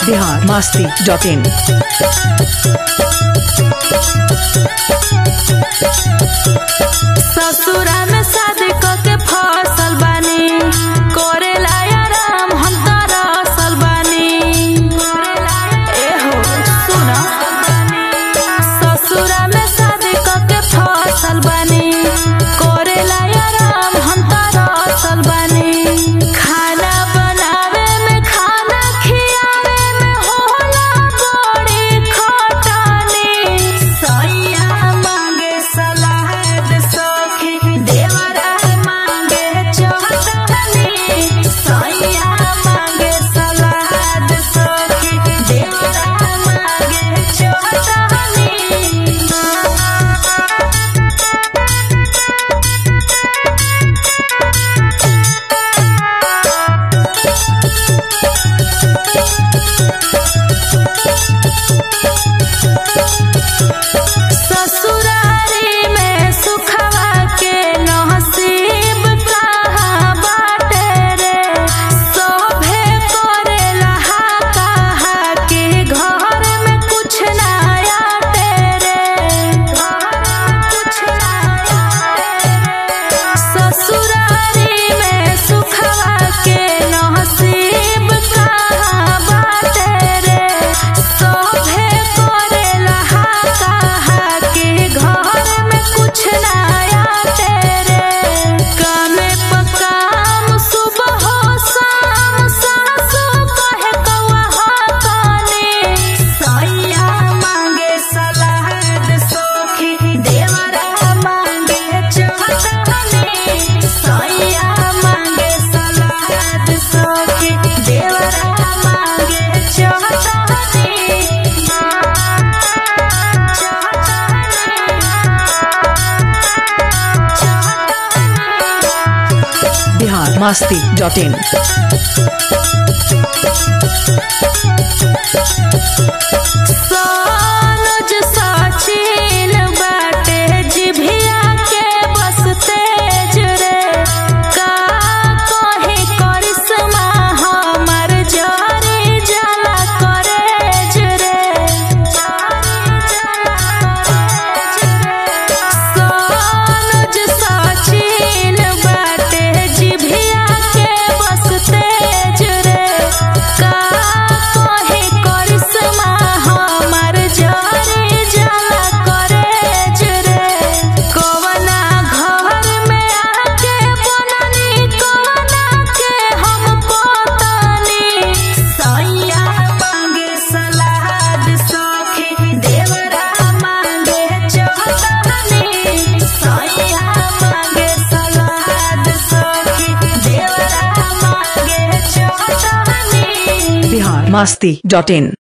biharmasti.in ससुरा में शादी के फसल बानी करेला आराम हम तरसल बानी एहो सुना ससुरा में शादी के फसल बानी करेला आराम हम तरसल बानी खाना बनावे में खाना खियावे में होला बड़ी खटानी सैया मांगे सलाद सखी देवरा मांगे चटनी सैया मांगे सलाद सखी देवरा मांगे चटनी ससुरारी में सुखवा के नसीब कहाँ बाटे रे सोभे करेला कहा के घर में कुछ ना आटे रे कुछ ना आटे ससुरारी में सुखवा के नसीब कहाँ बाटे रे सोभे करेला कहा के घर में कुछ ना आटे रे कामे पकाम सुबह हो शाम सासु कहे कौआ हकानी सैया मांगे सलाद सखी देवरा मांगे चटनी सैया मांगे सलाद सखी देवरा मांगे चटनी biharmasti.in सोनुज सचिन बाटे जिभिया के बस तेज रे का कहे करिश्मा हमर जरी जला करेज रे सोनुज सचिन बाटे जिभिया के बस तेज रे का कहे करिश्मा हमर जरी जला करेज रे कवना घर में आके बननी कवना के हम पतनी सैया मांगे सलाद सखी देवरा मांगे चटनी सैया मांगे सलाद सखी देवरा मांगे चटनी biharmasti.in